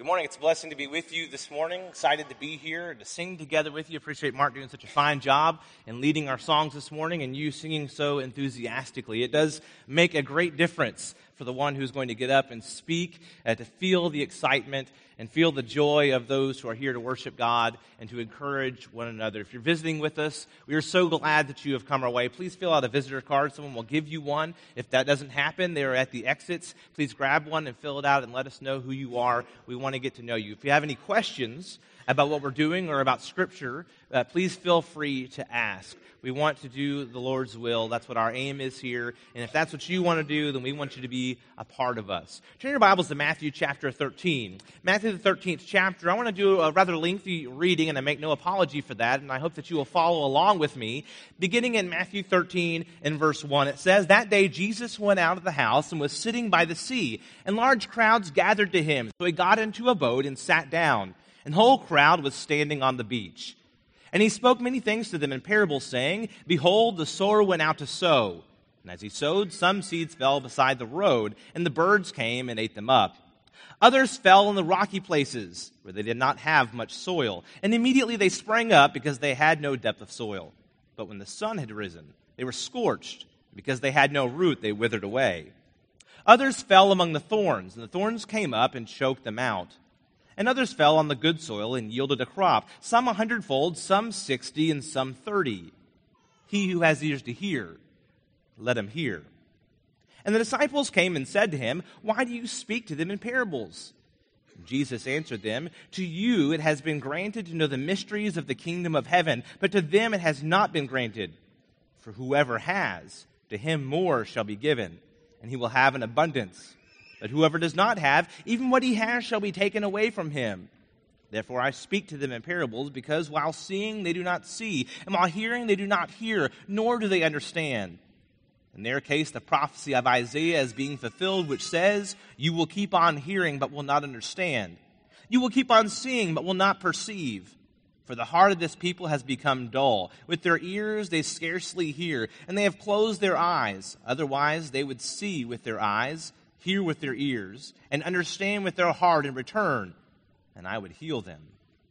Good morning. It's a blessing to be with you this morning. Excited to be here and to sing together with you. Appreciate Mark doing such a fine job in leading our songs this morning and you singing so enthusiastically. It does make a great difference for the one who's going to get up and speak, to feel the excitement and feel the joy of those who are here to worship God and to encourage one another. If you're visiting with us, we are so glad that you have come our way. Please fill out a visitor card. Someone will give you one. If that doesn't happen, they're at the exits. Please grab one and fill it out and let us know who you are. We want to get to know you. If you have any questions about what we're doing or about Scripture, please feel free to ask. We want to do the Lord's will. That's what our aim is here. And if that's what you want to do, then we want you to be a part of us. Turn your Bibles to Matthew chapter 13. Matthew the 13th chapter. I want to do a rather lengthy reading, and I make no apology for that, and I hope that you will follow along with me. Beginning in Matthew 13 and verse 1, it says, "That day Jesus went out of the house and was sitting by the sea, and large crowds gathered to him. So he got into a boat and sat down, and the whole crowd was standing on the beach. And he spoke many things to them in parables, saying, Behold, the sower went out to sow. And as he sowed, some seeds fell beside the road, and the birds came and ate them up. Others fell in the rocky places, where they did not have much soil. And immediately they sprang up, because they had no depth of soil. But when the sun had risen, they were scorched. Because they had no root, they withered away. Others fell among the thorns, and the thorns came up and choked them out. And others fell on the good soil and yielded a crop, some 100-fold, some 60, and some 30. He who has ears to hear, let him hear. And the disciples came and said to him, Why do you speak to them in parables? And Jesus answered them, To you it has been granted to know the mysteries of the kingdom of heaven, but to them it has not been granted. For whoever has, to him more shall be given, and he will have an abundance. But whoever does not have, even what he has shall be taken away from him. Therefore I speak to them in parables, because while seeing they do not see, and while hearing they do not hear, nor do they understand. In their case, the prophecy of Isaiah is being fulfilled, which says, You will keep on hearing, but will not understand. You will keep on seeing, but will not perceive. For the heart of this people has become dull. With their ears they scarcely hear, and they have closed their eyes. Otherwise they would see with their eyes, hear with their ears, and understand with their heart and return, and I would heal them.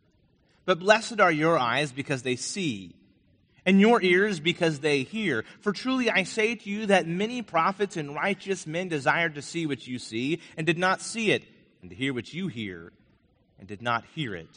But blessed are your eyes because they see, and your ears because they hear. For truly I say to you that many prophets and righteous men desired to see what you see, and did not see it, and to hear what you hear, and did not hear it.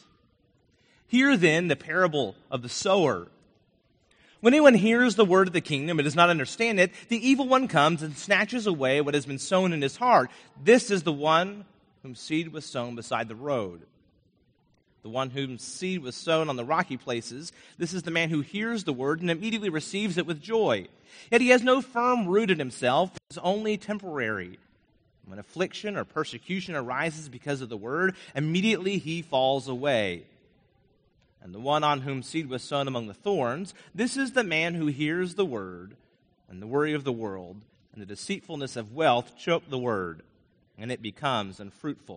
Hear then the parable of the sower. When anyone hears the word of the kingdom and does not understand it, the evil one comes and snatches away what has been sown in his heart. This is the one whom seed was sown beside the road. The one whom seed was sown on the rocky places, this is the man who hears the word and immediately receives it with joy. Yet he has no firm root in himself, it is only temporary. When affliction or persecution arises because of the word, immediately he falls away. And the one on whom seed was sown among the thorns, this is the man who hears the word, and the worry of the world and the deceitfulness of wealth choke the word, and it becomes unfruitful.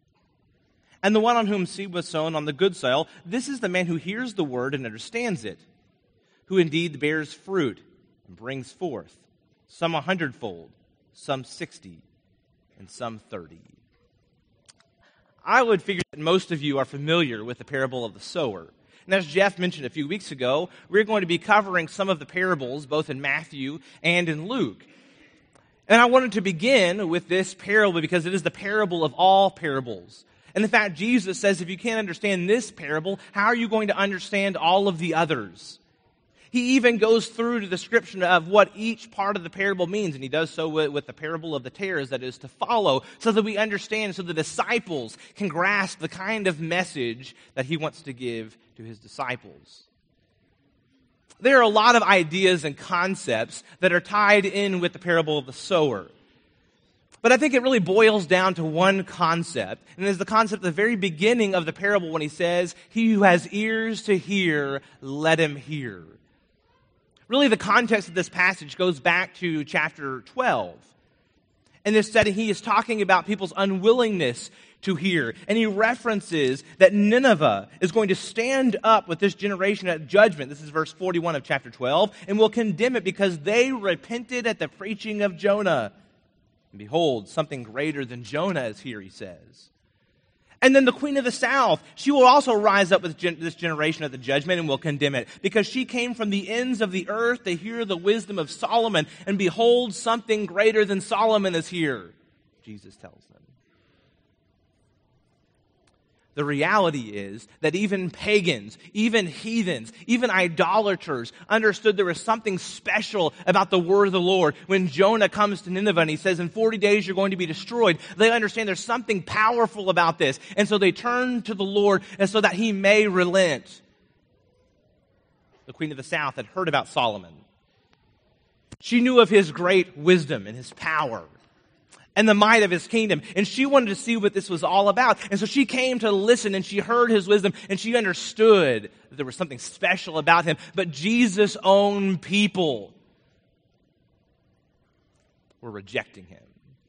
And the one on whom seed was sown on the good soil, this is the man who hears the word and understands it, who indeed bears fruit and brings forth, some 100-fold, some 60, and some 30. I would figure that most of you are familiar with the parable of the sower. And as Jeff mentioned a few weeks ago, we're going to be covering some of the parables, both in Matthew and in Luke. And I wanted to begin with this parable because it is the parable of all parables. And in fact, Jesus says, if you can't understand this parable, how are you going to understand all of the others? He even goes through the description of what each part of the parable means, and he does so with the parable of the tares that is to follow, so that we understand, so the disciples can grasp the kind of message that he wants to give to his disciples. There are a lot of ideas and concepts that are tied in with the parable of the sower. But I think it really boils down to one concept, and it is the concept at the very beginning of the parable when he says, He who has ears to hear, let him hear. Really, the context of this passage goes back to chapter 12. In this setting, he is talking about people's unwillingness to hear. And he references that Nineveh is going to stand up with this generation at judgment. This is verse 41 of chapter 12. And will condemn it because they repented at the preaching of Jonah. And behold, something greater than Jonah is here, he says. And then the queen of the south, she will also rise up with this generation at the judgment and will condemn it, because she came from the ends of the earth to hear the wisdom of Solomon, and behold, something greater than Solomon is here, Jesus tells them. The reality is that even pagans, even heathens, even idolaters understood there was something special about the word of the Lord. When Jonah comes to Nineveh and he says, in 40 days you're going to be destroyed, they understand there's something powerful about this. And so they turn to the Lord and so that he may relent. The queen of the south had heard about Solomon. She knew of his great wisdom and his power and the might of his kingdom. And she wanted to see what this was all about. And so she came to listen, and she heard his wisdom, and she understood that there was something special about him. But Jesus' own people were rejecting him.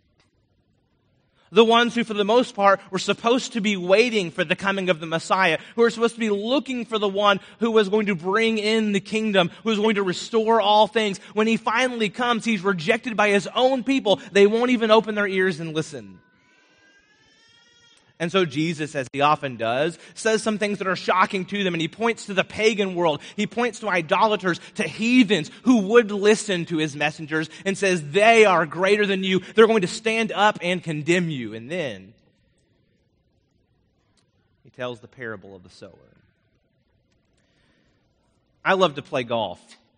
The ones who, for the most part, were supposed to be waiting for the coming of the Messiah, who were supposed to be looking for the one who was going to bring in the kingdom, who was going to restore all things. When he finally comes, he's rejected by his own people. They won't even open their ears and listen. And so Jesus, as he often does, says some things that are shocking to them, and he points to the pagan world. He points to idolaters, to heathens who would listen to his messengers, and says, they are greater than you. They're going to stand up and condemn you. And then he tells the parable of the sower. I love to play golf.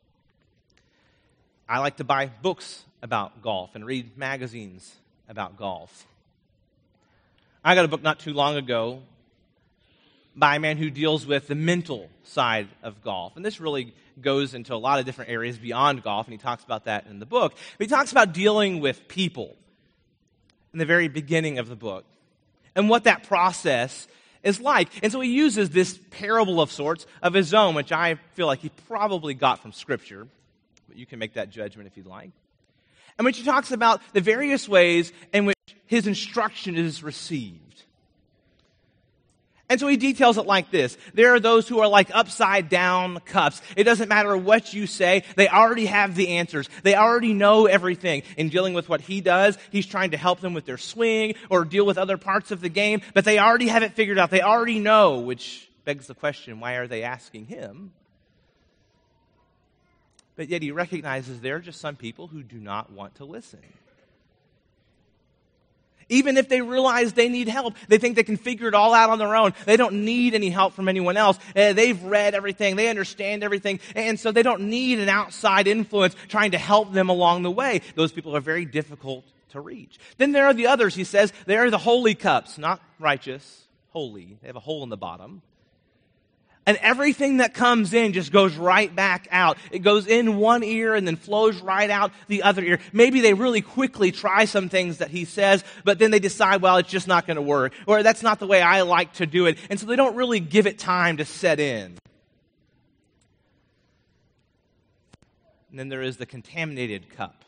I like to buy books about golf and read magazines about golf. I got a book not too long ago by a man who deals with the mental side of golf. And this really goes into a lot of different areas beyond golf, and he talks about that in the book. But he talks about dealing with people in the very beginning of the book and what that process is like. And so he uses this parable of sorts of his own, which I feel like he probably got from Scripture. But you can make that judgment if you'd like. And which he talks about the various ways in which his instruction is received. And so he details it like this. There are those who are like upside down cups. It doesn't matter what you say. They already have the answers. They already know everything. In dealing with what he does, he's trying to help them with their swing or deal with other parts of the game. But they already have it figured out. They already know, which begs the question, why are they asking him? But yet he recognizes there are just some people who do not want to listen. Even if they realize they need help, they think they can figure it all out on their own. They don't need any help from anyone else. They've read everything. They understand everything. And so they don't need an outside influence trying to help them along the way. Those people are very difficult to reach. Then there are the others, he says. They are the holy cups, not righteous, holy. They have a hole in the bottom. And everything that comes in just goes right back out. It goes in one ear and then flows right out the other ear. Maybe they really quickly try some things that he says, but then they decide, well, it's just not going to work. Or that's not the way I like to do it. And so they don't really give it time to set in. And then there is the contaminated cup.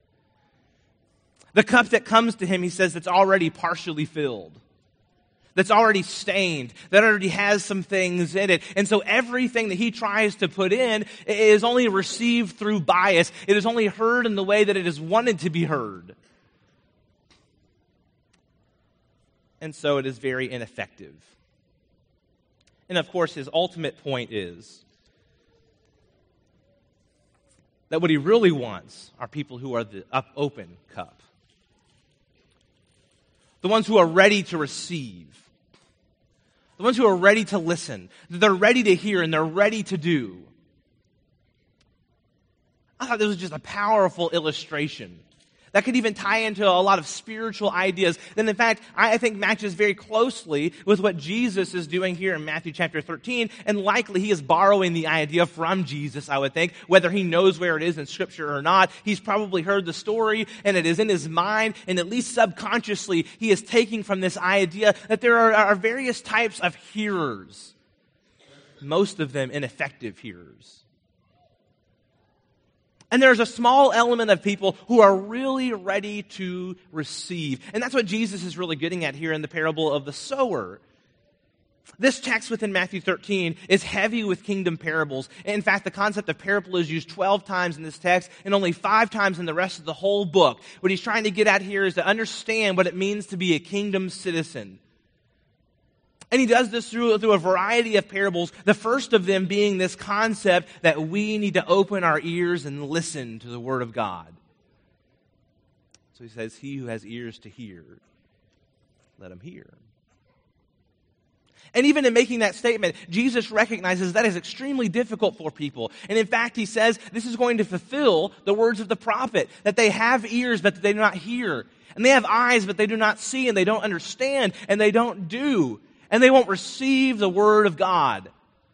The cup that comes to him, he says, that's already partially filled. That's already stained, that already has some things in it. And so everything that he tries to put in is only received through bias. It is only heard in the way that it is wanted to be heard. And so it is very ineffective. And of course, his ultimate point is that what he really wants are people who are the open cup. The ones who are ready to receive. The ones who are ready to listen. They're ready to hear and they're ready to do. I thought this was just a powerful illustration that could even tie into a lot of spiritual ideas that, in fact, I think matches very closely with what Jesus is doing here in Matthew chapter 13, and likely he is borrowing the idea from Jesus, I would think, whether he knows where it is in Scripture or not. He's probably heard the story, and it is in his mind, and at least subconsciously, he is taking from this idea that there are various types of hearers, most of them ineffective hearers. And there's a small element of people who are really ready to receive. And that's what Jesus is really getting at here in the parable of the sower. This text within Matthew 13 is heavy with kingdom parables. In fact, the concept of parable is used 12 times in this text and only 5 times in the rest of the whole book. What he's trying to get at here is to understand what it means to be a kingdom citizen. And he does this through a variety of parables, the first of them being this concept that we need to open our ears and listen to the Word of God. So he says, he who has ears to hear, let him hear. And even in making that statement, Jesus recognizes that is extremely difficult for people. And in fact, he says this is going to fulfill the words of the prophet, that they have ears but they do not hear. And they have eyes but they do not see, and they don't understand, and they don't do. And they won't receive the Word of God.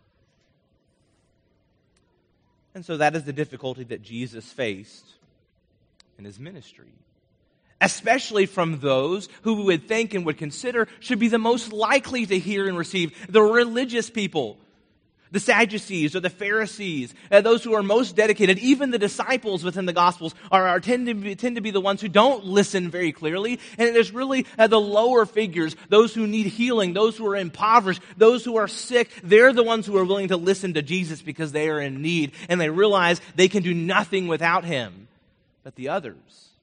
And so that is the difficulty that Jesus faced in his ministry. Especially from those who we would think and would consider should be the most likely to hear and receive, the religious people, the Sadducees or the Pharisees, those who are most dedicated. Even the disciples within the Gospels tend to be the ones who don't listen very clearly. And it is really the lower figures, those who need healing, those who are impoverished, those who are sick. They're the ones who are willing to listen to Jesus because they are in need and they realize they can do nothing without him. But the others,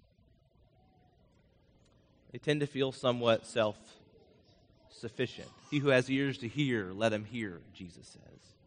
they tend to feel somewhat self-sufficient. He who has ears to hear, let him hear, Jesus says.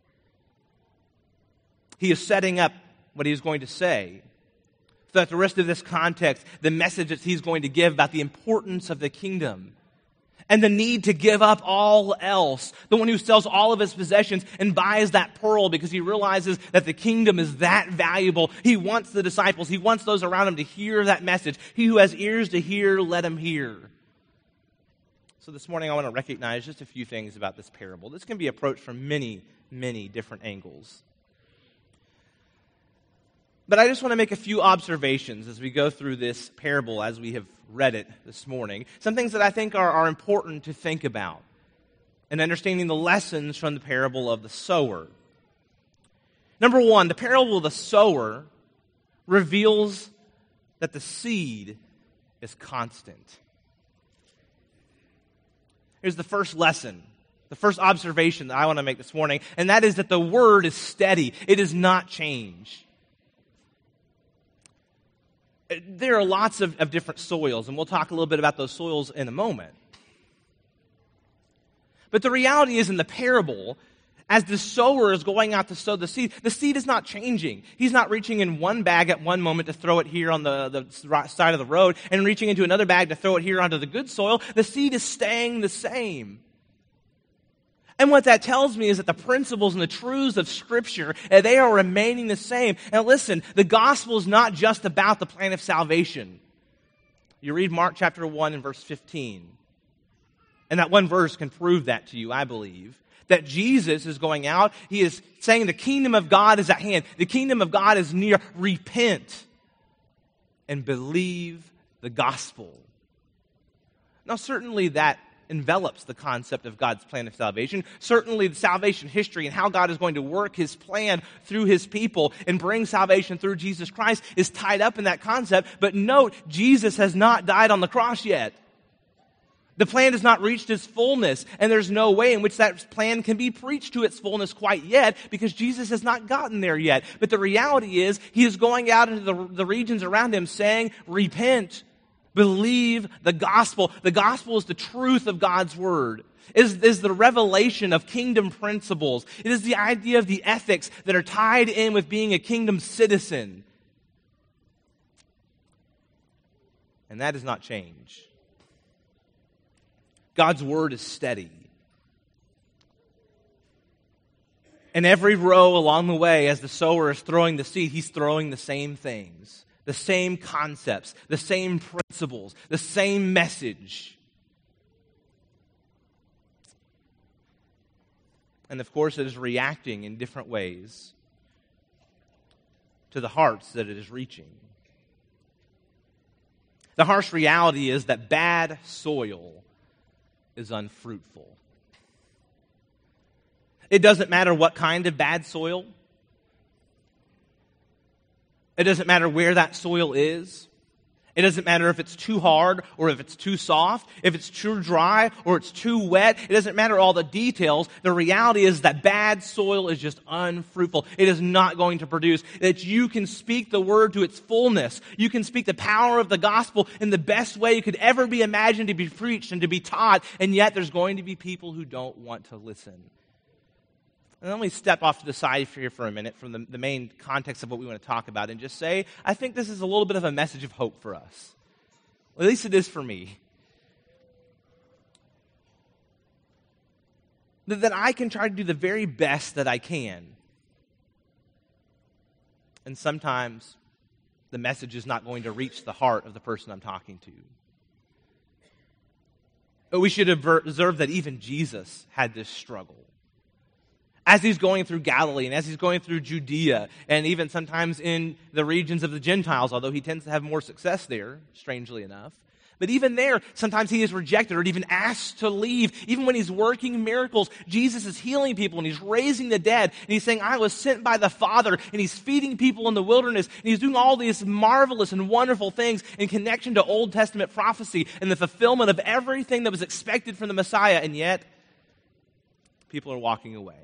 He is setting up what he's going to say, so that the rest of this context, the message that he's going to give about the importance of the kingdom and the need to give up all else, the one who sells all of his possessions and buys that pearl because he realizes that the kingdom is that valuable. He wants the disciples, he wants those around him to hear that message. He who has ears to hear, let him hear. So this morning I want to recognize just a few things about this parable. This can be approached from many, many different angles. But I just want to make a few observations as we go through this parable as we have read it this morning. Some things that I think are important to think about in understanding the lessons from the parable of the sower. Number one, the parable of the sower reveals that the seed is constant. Here's the first lesson, the first observation that I want to make this morning, and that is that the word is steady. It does not change. There are lots of different soils, and we'll talk a little bit about those soils in a moment. But the reality is in the parable, as the sower is going out to sow the seed is not changing. He's not reaching in one bag at one moment to throw it here on the side of the road and reaching into another bag to throw it here onto the good soil. The seed is staying the same. And what that tells me is that the principles and the truths of Scripture, they are remaining the same. And listen, the gospel is not just about the plan of salvation. You read Mark chapter 1 and verse 15. And that one verse can prove that to you, I believe. That Jesus is going out. He is saying the kingdom of God is at hand. The kingdom of God is near. Repent and believe the gospel. Now, certainly that envelops the concept of God's plan of salvation. Certainly the salvation history and how God is going to work his plan through his people and bring salvation through Jesus Christ is tied up in that concept. But note, Jesus has not died on the cross yet. The plan has not reached its fullness, and there's no way in which that plan can be preached to its fullness quite yet because Jesus has not gotten there yet. But the reality is he is going out into the regions around him saying, repent. Believe the gospel. The gospel is the truth of God's word. It is the revelation of kingdom principles. It is the idea of the ethics that are tied in with being a kingdom citizen. And that does not change. God's word is steady. And every row along the way, as the sower is throwing the seed, he's throwing the same things. The same concepts, the same principles, the same message. And of course, it is reacting in different ways to the hearts that it is reaching. The harsh reality is that bad soil is unfruitful. It doesn't matter what kind of bad soil. It doesn't matter where that soil is. It doesn't matter if it's too hard or if it's too soft, if it's too dry or it's too wet. It doesn't matter all the details. The reality is that bad soil is just unfruitful. It is not going to produce. That you can speak the word to its fullness. You can speak the power of the gospel in the best way it could ever be imagined to be preached and to be taught, and yet there's going to be people who don't want to listen. And let me step off to the side here for a minute from the main context of what we want to talk about and just say, I think this is a little bit of a message of hope for us. Well, at least it is for me. That I can try to do the very best that I can. And sometimes the message is not going to reach the heart of the person I'm talking to. But we should observe that even Jesus had this struggle. As he's going through Galilee and as he's going through Judea and even sometimes in the regions of the Gentiles, although he tends to have more success there, strangely enough. But even there, sometimes he is rejected or even asked to leave. Even when he's working miracles, Jesus is healing people and he's raising the dead. And he's saying, I was sent by the Father. And he's feeding people in the wilderness. And he's doing all these marvelous and wonderful things in connection to Old Testament prophecy and the fulfillment of everything that was expected from the Messiah. And yet, people are walking away.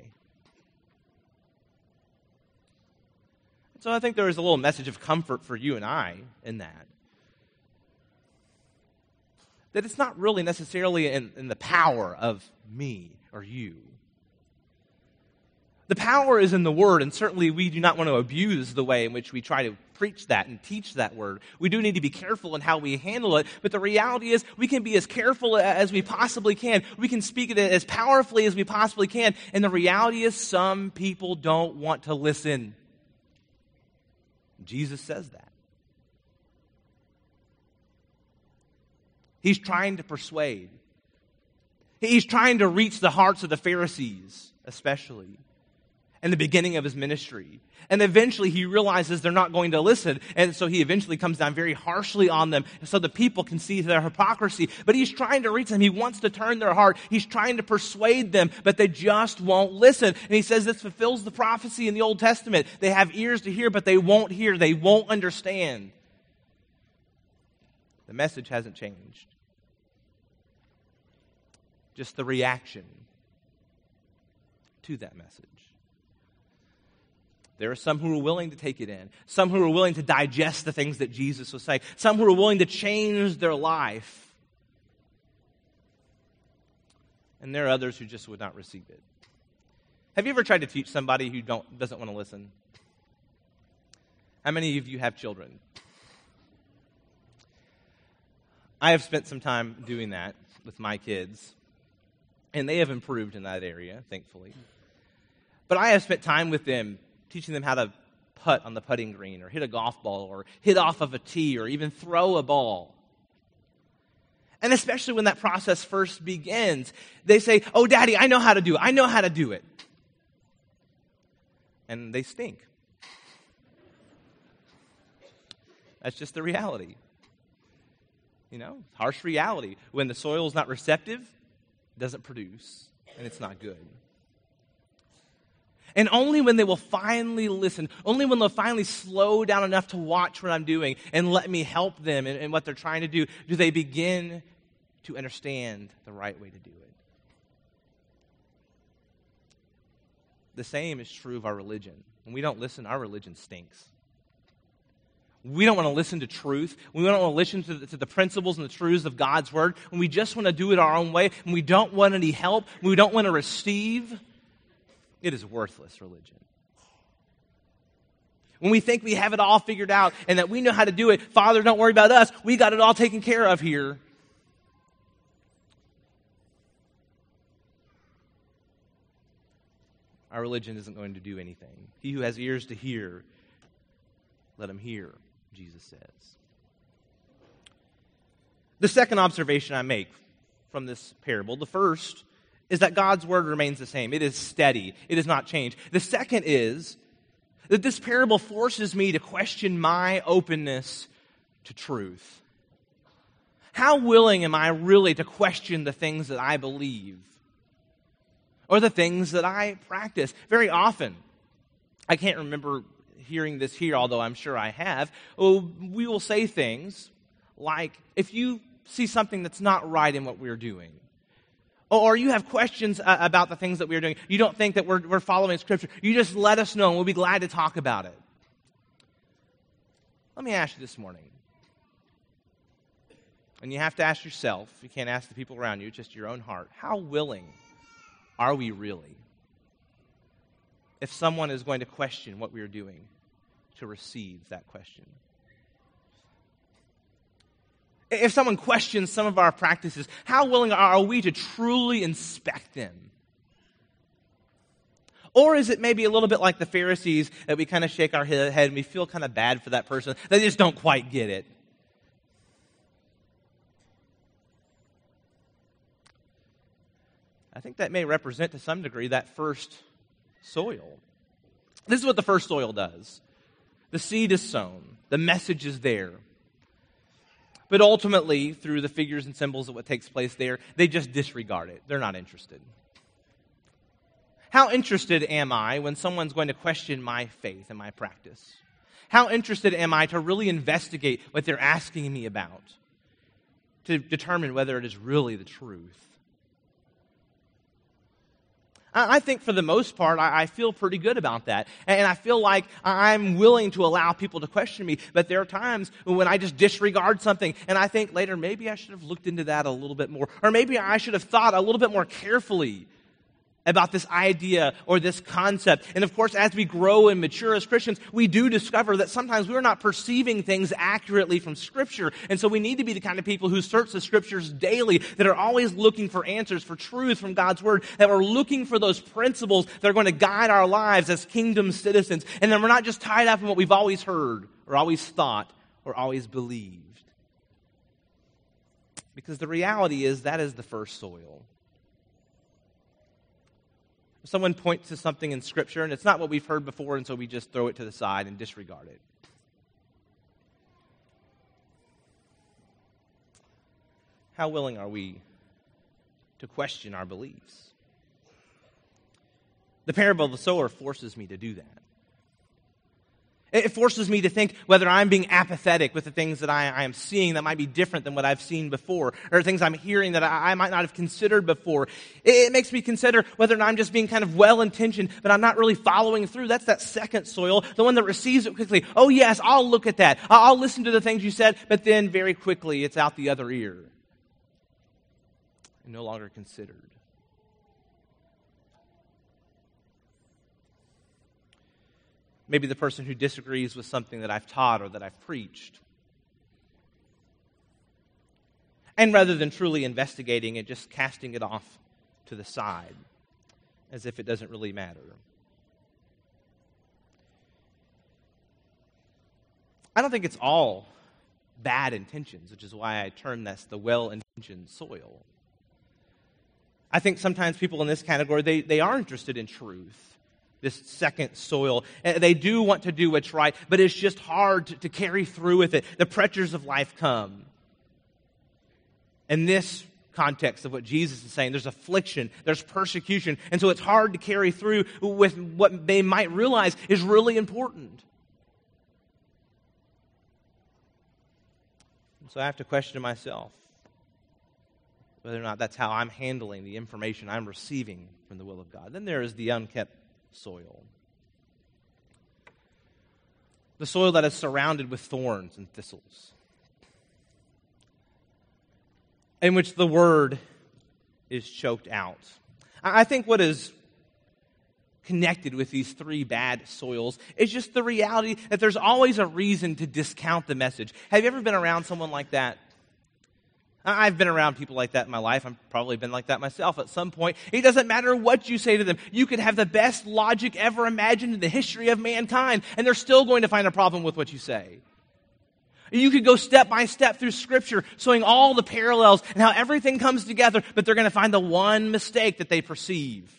So I think there is a little message of comfort for you and I in that. That it's not really necessarily in the power of me or you. The power is in the Word, and certainly we do not want to abuse the way in which we try to preach that and teach that Word. We do need to be careful in how we handle it, but the reality is we can be as careful as we possibly can. We can speak it as powerfully as we possibly can, and the reality is some people don't want to listen. Jesus says that. He's trying to persuade. He's trying to reach the hearts of the Pharisees, especially, in the beginning of his ministry. And eventually he realizes they're not going to listen, and so he eventually comes down very harshly on them so the people can see their hypocrisy. But he's trying to reach them. He wants to turn their heart. He's trying to persuade them, but they just won't listen. And he says this fulfills the prophecy in the Old Testament. They have ears to hear, but they won't hear. They won't understand. The message hasn't changed. Just the reaction to that message. There are some who are willing to take it in. Some who are willing to digest the things that Jesus was saying. Some who are willing to change their life. And there are others who just would not receive it. Have you ever tried to teach somebody who doesn't want to listen? How many of you have children? I have spent some time doing that with my kids. And they have improved in that area, thankfully. But I have spent time with them teaching them how to putt on the putting green or hit a golf ball or hit off of a tee or even throw a ball. And especially when that process first begins, they say, oh, Daddy, I know how to do it. I know how to do it. And they stink. That's just the reality. You know, harsh reality. When the soil is not receptive, it doesn't produce, and it's not good. And only when they will finally listen, only when they'll finally slow down enough to watch what I'm doing and let me help them in what they're trying to do they begin to understand the right way to do it. The same is true of our religion. When we don't listen, our religion stinks. We don't want to listen to truth. We don't want to listen to the principles and the truths of God's Word. When we just want to do it our own way, and we don't want any help, when we don't want to receive, it is worthless religion. When we think we have it all figured out and that we know how to do it, Father, don't worry about us. We got it all taken care of here. Our religion isn't going to do anything. He who has ears to hear, let him hear, Jesus says. The second observation I make from this parable, the first, is that God's Word remains the same. It is steady. It has not changed. The second is that this parable forces me to question my openness to truth. How willing am I really to question the things that I believe or the things that I practice? Very often, I can't remember hearing this here, although I'm sure I have, we will say things like if you see something that's not right in what we're doing, or you have questions about the things that we're doing, you don't think that we're following Scripture, you just let us know and we'll be glad to talk about it. Let me ask you this morning, and you have to ask yourself, you can't ask the people around you, it's just your own heart, how willing are we really, if someone is going to question what we are doing, to receive that question? If someone questions some of our practices, how willing are we to truly inspect them? Or is it maybe a little bit like the Pharisees that we kind of shake our head and we feel kind of bad for that person? They just don't quite get it. I think that may represent to some degree that first soil. This is what the first soil does. The seed is sown. The message is there. But ultimately, through the figures and symbols of what takes place there, they just disregard it. They're not interested. How interested am I when someone's going to question my faith and my practice? How interested am I to really investigate what they're asking me about, to determine whether it is really the truth? I think for the most part, I feel pretty good about that. And I feel like I'm willing to allow people to question me. But there are times when I just disregard something and I think later, maybe I should have looked into that a little bit more. Or maybe I should have thought a little bit more carefully about this idea or this concept. And of course, as we grow and mature as Christians, we do discover that sometimes we're not perceiving things accurately from Scripture. And so we need to be the kind of people who search the Scriptures daily, that are always looking for answers, for truth from God's Word, that we're looking for those principles that are going to guide our lives as kingdom citizens. And then we're not just tied up in what we've always heard or always thought or always believed. Because the reality is that is the first soil. Someone points to something in Scripture, and it's not what we've heard before, and so we just throw it to the side and disregard it. How willing are we to question our beliefs? The parable of the sower forces me to do that. It forces me to think whether I'm being apathetic with the things that I am seeing that might be different than what I've seen before, or things I'm hearing that I might not have considered before. It makes me consider whether I'm just being kind of well-intentioned, but I'm not really following through. That's that second soil, the one that receives it quickly. Oh yes, I'll look at that. I'll listen to the things you said, but then very quickly it's out the other ear. And no longer considered. Maybe the person who disagrees with something that I've taught or that I've preached. And rather than truly investigating it, just casting it off to the side as if it doesn't really matter. I don't think it's all bad intentions, which is why I term this the well-intentioned soil. I think sometimes people in this category, they are interested in truth. This second soil. They do want to do what's right, but it's just hard to carry through with it. The pressures of life come. In this context of what Jesus is saying, there's affliction, there's persecution, and so it's hard to carry through with what they might realize is really important. So I have to question myself whether or not that's how I'm handling the information I'm receiving from the will of God. Then there is the unkept soil. The soil that is surrounded with thorns and thistles, in which the word is choked out. I think what is connected with these three bad soils is just the reality that there's always a reason to discount the message. Have you ever been around someone like that? I've been around people like that in my life. I've probably been like that myself at some point. It doesn't matter what you say to them. You could have the best logic ever imagined in the history of mankind, and they're still going to find a problem with what you say. You could go step by step through Scripture, showing all the parallels and how everything comes together, but they're going to find the one mistake that they perceive.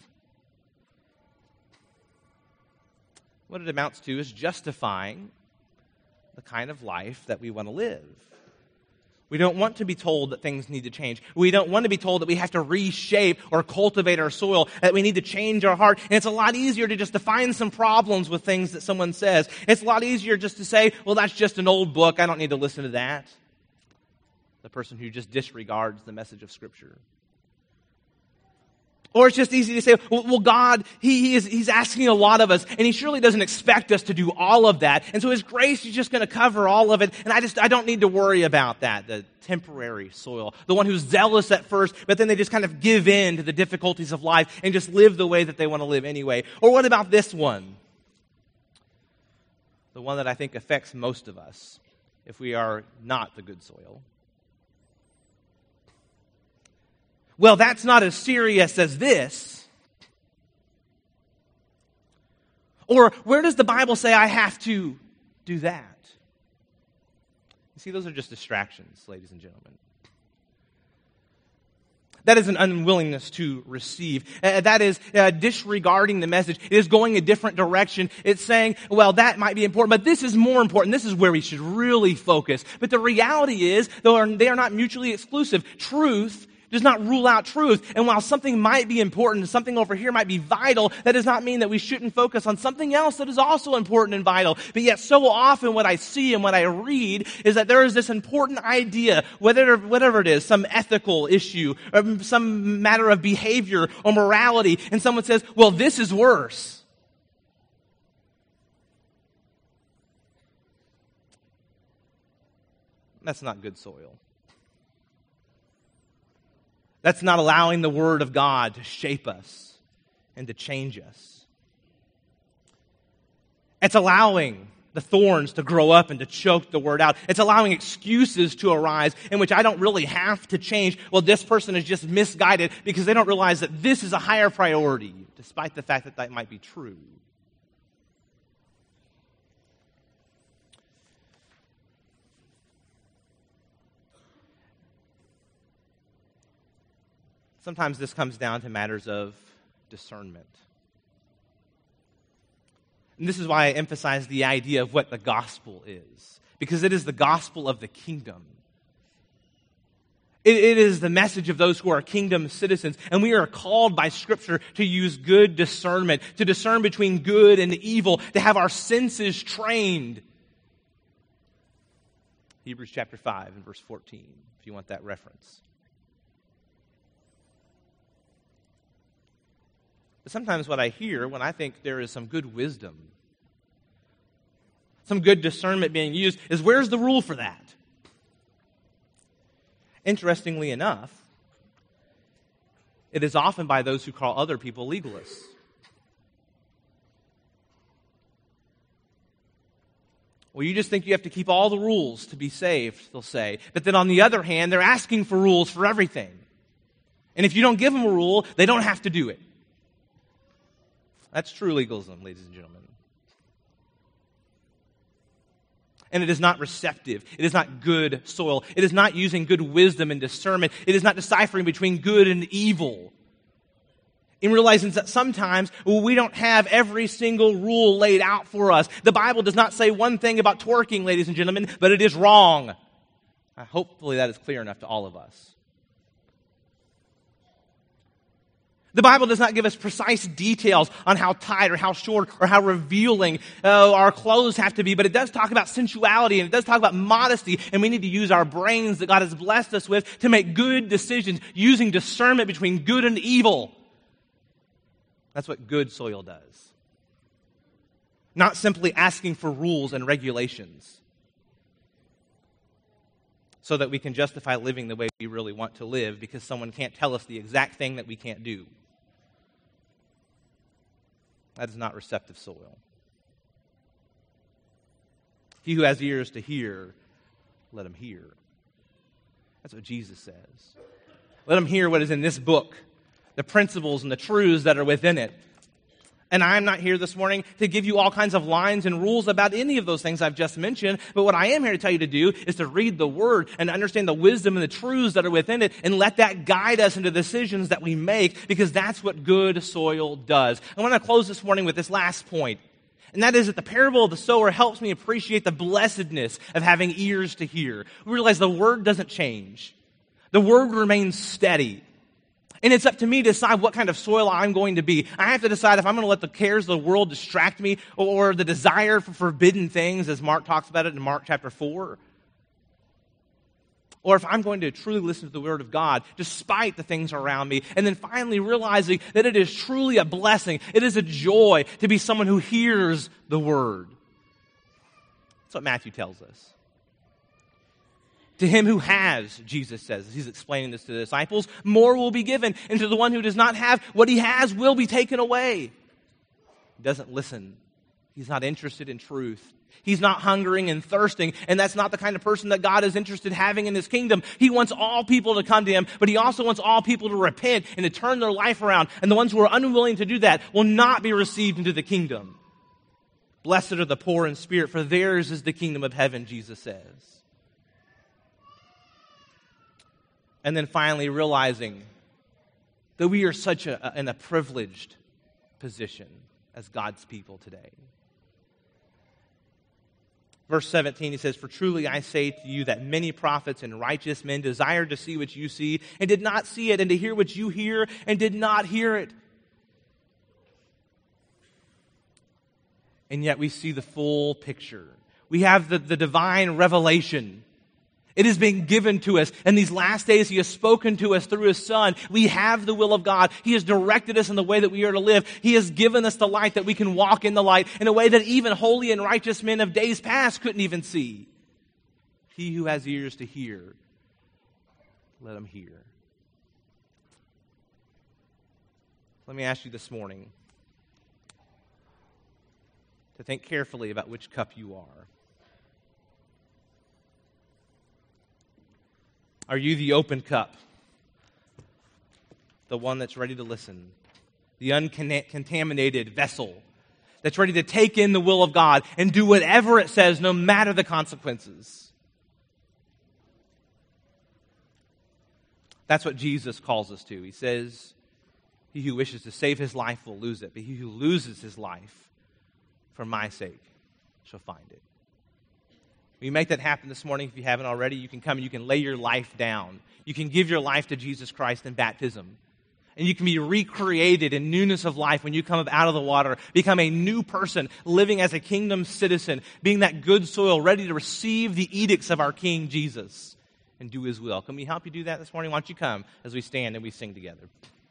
What it amounts to is justifying the kind of life that we want to live. We don't want to be told that things need to change. We don't want to be told that we have to reshape or cultivate our soil, that we need to change our heart. And it's a lot easier to just define some problems with things that someone says. It's a lot easier just to say, well, that's just an old book. I don't need to listen to that. the person who just disregards the message of Scripture. Or it's just easy to say, well, God, He's asking a lot of us, and He surely doesn't expect us to do all of that. And so His grace is just going to cover all of it, and I don't need to worry about that, the temporary soil. The one who's zealous at first, but then they just kind of give in to the difficulties of life and just live the way that they want to live anyway. Or what about this one? The one that I think affects most of us if we are not the good soil. Well, that's not as serious as this. Or where does the Bible say I have to do that? You see, those are just distractions, ladies and gentlemen. That is an unwillingness to receive. That is disregarding the message. It is going a different direction. It's saying, well, that might be important, but this is more important. This is where we should really focus. But the reality is, though they are not mutually exclusive, truth does not rule out truth. And while something might be important, something over here might be vital, that does not mean that we shouldn't focus on something else that is also important and vital. But yet so often what I see and what I read is that there is this important idea, whatever it is, some ethical issue, or some matter of behavior or morality, and someone says, well, this is worse. That's not good soil. That's not allowing the Word of God to shape us and to change us. It's allowing the thorns to grow up and to choke the Word out. It's allowing excuses to arise in which I don't really have to change. Well, this person is just misguided because they don't realize that this is a higher priority, despite the fact that that might be true. Sometimes this comes down to matters of discernment. And this is why I emphasize the idea of what the gospel is, because it is the gospel of the kingdom. It is the message of those who are kingdom citizens, and we are called by Scripture to use good discernment, to discern between good and evil, to have our senses trained. Hebrews chapter 5 and verse 14, if you want that reference. But sometimes what I hear when I think there is some good wisdom, some good discernment being used, is where's the rule for that? Interestingly enough, it is often by those who call other people legalists. Well, you just think you have to keep all the rules to be saved, they'll say. But then on the other hand, they're asking for rules for everything. And if you don't give them a rule, they don't have to do it. That's true legalism, ladies and gentlemen. And it is not receptive. It is not good soil. It is not using good wisdom and discernment. It is not deciphering between good and evil. In realizing that sometimes we don't have every single rule laid out for us. The Bible does not say one thing about twerking, ladies and gentlemen, but it is wrong. Hopefully that is clear enough to all of us. The Bible does not give us precise details on how tight or how short or how revealing our clothes have to be, but it does talk about sensuality and it does talk about modesty, and we need to use our brains that God has blessed us with to make good decisions using discernment between good and evil. That's what good soil does. Not simply asking for rules and regulations so that we can justify living the way we really want to live because someone can't tell us the exact thing that we can't do. That is not receptive soil. He who has ears to hear, let him hear. That's what Jesus says. Let him hear what is in this book, the principles and the truths that are within it. And I'm not here this morning to give you all kinds of lines and rules about any of those things I've just mentioned. But what I am here to tell you to do is to read the Word and understand the wisdom and the truths that are within it and let that guide us into the decisions that we make, because that's what good soil does. I want to close this morning with this last point. And that is that the parable of the sower helps me appreciate the blessedness of having ears to hear. We realize the Word doesn't change. The Word remains steady. And it's up to me to decide what kind of soil I'm going to be. I have to decide if I'm going to let the cares of the world distract me or the desire for forbidden things, as Mark talks about it in Mark chapter 4. Or if I'm going to truly listen to the Word of God, despite the things around me, and then finally realizing that it is truly a blessing, it is a joy to be someone who hears the Word. That's what Matthew tells us. To him who has, Jesus says, as he's explaining this to the disciples, more will be given, and to the one who does not have, what he has will be taken away. He doesn't listen. He's not interested in truth. He's not hungering and thirsting, and that's not the kind of person that God is interested in having in his kingdom. He wants all people to come to him, but he also wants all people to repent and to turn their life around. And the ones who are unwilling to do that will not be received into the kingdom. Blessed are the poor in spirit, for theirs is the kingdom of heaven, Jesus says. And then finally realizing that we are such in a privileged position as God's people today. Verse 17, he says, "For truly I say to you that many prophets and righteous men desired to see what you see and did not see it, and to hear what you hear and did not hear it." And yet we see the full picture. We have the divine revelation. It has been given to us. In these last days, he has spoken to us through his Son. We have the will of God. He has directed us in the way that we are to live. He has given us the light that we can walk in the light in a way that even holy and righteous men of days past couldn't even see. He who has ears to hear, let him hear. Let me ask you this morning to think carefully about which cup you are. Are you the open cup? The one that's ready to listen? The uncontaminated vessel that's ready to take in the will of God and do whatever it says, no matter the consequences? That's what Jesus calls us to. He says, "He who wishes to save his life will lose it, but he who loses his life for my sake shall find it." When you make that happen this morning, if you haven't already, you can come and you can lay your life down. You can give your life to Jesus Christ in baptism. And you can be recreated in newness of life when you come up out of the water, become a new person, living as a kingdom citizen, being that good soil, ready to receive the edicts of our King Jesus and do his will. Can we help you do that this morning? Why don't you come as we stand and we sing together?